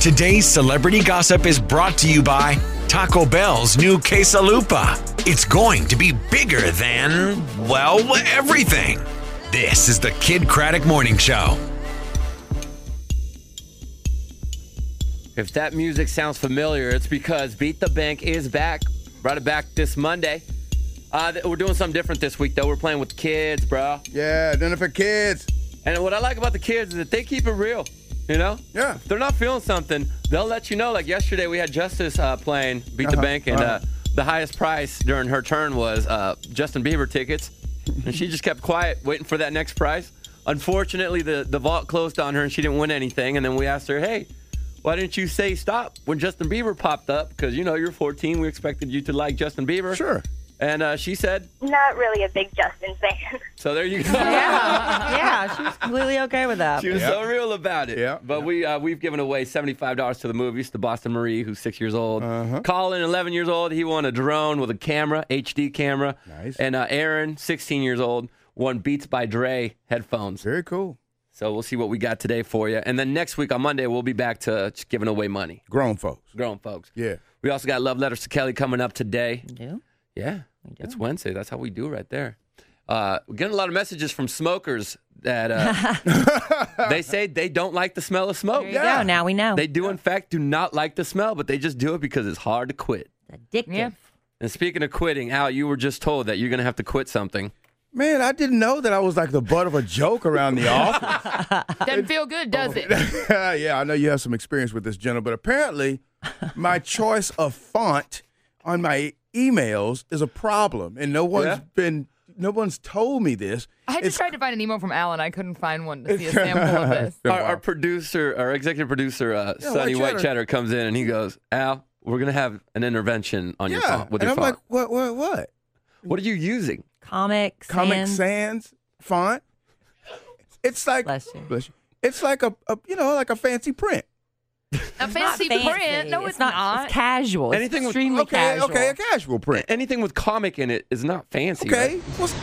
Today's celebrity gossip is brought to you by Taco Bell's new Quesalupa. It's going to be bigger than, well, everything. This is the Kid Craddock Morning Show. If that music sounds familiar, it's because Beat the Bank is back. Brought it back this Monday. We're doing something different this week, though. We're playing with the kids, bro. Yeah, dinner for kids. And what I like about the kids is that they keep it real, you know? Yeah. If they're not feeling something, they'll let you know. Like yesterday, we had Justice playing Beat the Bank, and the highest price during her turn was Justin Bieber tickets. And she just kept quiet, waiting for that next prize. Unfortunately, the vault closed on her, and she didn't win anything. And then we asked her, hey, why didn't you say stop when Justin Bieber popped up? Because, you know, you're 14. We expected you to like Justin Bieber. Sure. And she said, not really a big Justin fan. So there you go. Yeah, she was completely okay with that. She was so real about it. Yeah. But we've given away $75 to the movies to Boston Marie, who's 6 years old. Colin, 11 years old, he won a drone with a camera, HD camera. Nice. And Aaron, 16 years old, won Beats by Dre headphones. Very cool. So we'll see what we got today for you. And then next week on Monday, we'll be back to just giving away money. Grown folks. Grown folks. Yeah. We also got Love Letters to Kelly coming up today. You do? Yeah. It's Wednesday. That's how we do right there. We're getting a lot of messages from smokers that they say they don't like the smell of smoke. There you go. Now we know. They do, in fact, do not like the smell, but they just do it because it's hard to quit. Addictive. Yeah. And speaking of quitting, Al, you were just told that you're going to have to quit something. Man, I didn't know that I was like the butt of a joke around the office. Doesn't feel good, does it? Yeah, I know you have some experience with this, Jenna, but apparently my choice of font on my emails is a problem, and no one's told me this. I just tried to find an email from Al, and I couldn't find one to see a sample of this. Our producer, our executive producer, Sonny White White Cheddar, comes in and he goes, Al, we're going to have an intervention on your phone. With and your I'm phone. like, what? What are you using? Comic Sans font. It's like Bless you. It's like a fancy print. A fancy print? No, it's not. It's casual. Anything It's with- extremely casual. Okay, a casual print. Anything with comic in it is not fancy. Okay. Right? Well,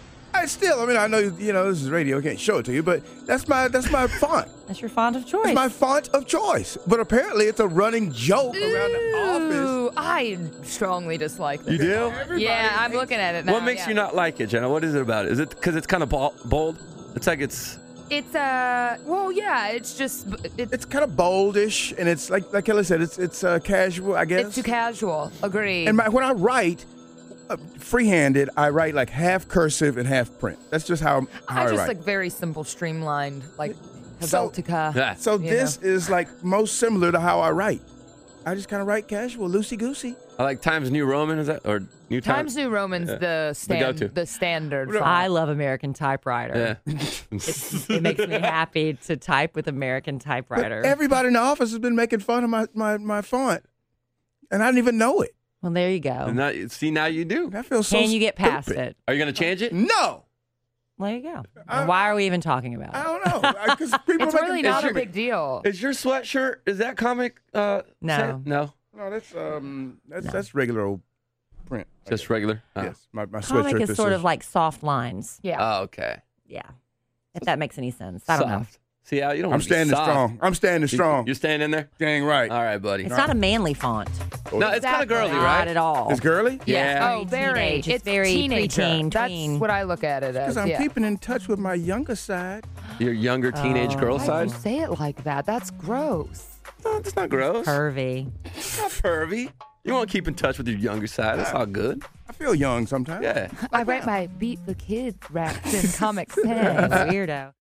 I know this is radio. I can't show it to you, but that's my font. That's your font of choice. It's my font of choice. But apparently, it's a running joke around the office. Ooh, I strongly dislike that. You do? Yeah, I'm looking at it now. What makes you not like it, Jenna? What is it about it? Is it because it's kind of bold? It's like it's... It's well, yeah. It's just It's kind of boldish, and it's like Kelly said, it's casual, I guess. It's too casual. Agreed. And when I write freehanded, I write like half cursive and half print. That's just how I I just write. like very simple, streamlined, like So- Helvetica. Yeah. So you this is like most similar to how I write. I just kind of write casual, loosey-goosey. I like Times New Roman, is that? Or New Times New Roman's go-to. the standard. font. I love American typewriter. Yeah. It makes me happy to type with American typewriter. But everybody in the office has been making fun of my font, and I didn't even know it. Well, there you And go. now you do. That feels so Can you get past stupid. it? Are you going to change it? No, Well, there you go. And why are we even talking about I it? don't know. Because people It's are really making not fun a of me. big deal. Is your sweatshirt, is that comic? No. No. No, that's regular old print. I Just guess. regular? Oh. Yes, my Comic sweatshirt. is that sort says- of like soft lines. Yeah. Oh, okay. Yeah. If that makes any sense. I don't know. Soft. See, Al, you don't I'm want to be standing soft. strong. I'm standing strong. You're staying in there? Dang right. All right, buddy. It's not a manly font. No, it's kind of girly, Not right? at all. It's girly? Yeah. Oh, very. Teenage. It's It's very teenager. preteen, That's tween. what I look at it as. Because I'm yeah. keeping in touch with my younger side. Your younger teenage girl Why side? do you say it like that? That's gross. No, it's not gross. Curvy. It's not pervy. You want to keep in touch with your younger side. That's all good. I feel young sometimes. Yeah. I write my Beat the Kids raps in Comic Sans. Weirdo.